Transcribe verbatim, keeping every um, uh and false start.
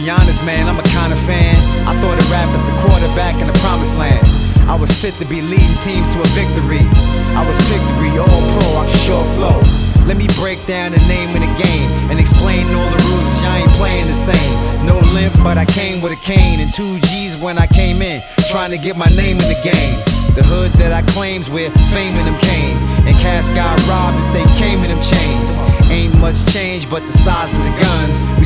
honest, man, I'm a kind of fan. I thought of rap as a quarterback in the promised land. I was fit to be leading teams to a victory. I was picked to be all pro, I can sure flow. Let me break down the name of the game and explain all the rules, cause y'all ain't playing the same. No limp, but I came with a cane and two G's when I came in, trying to get my name in the game. The hood that I claim's where fame in them came, and cats got robbed if they came in them chains. Ain't much change but the size of the guns. We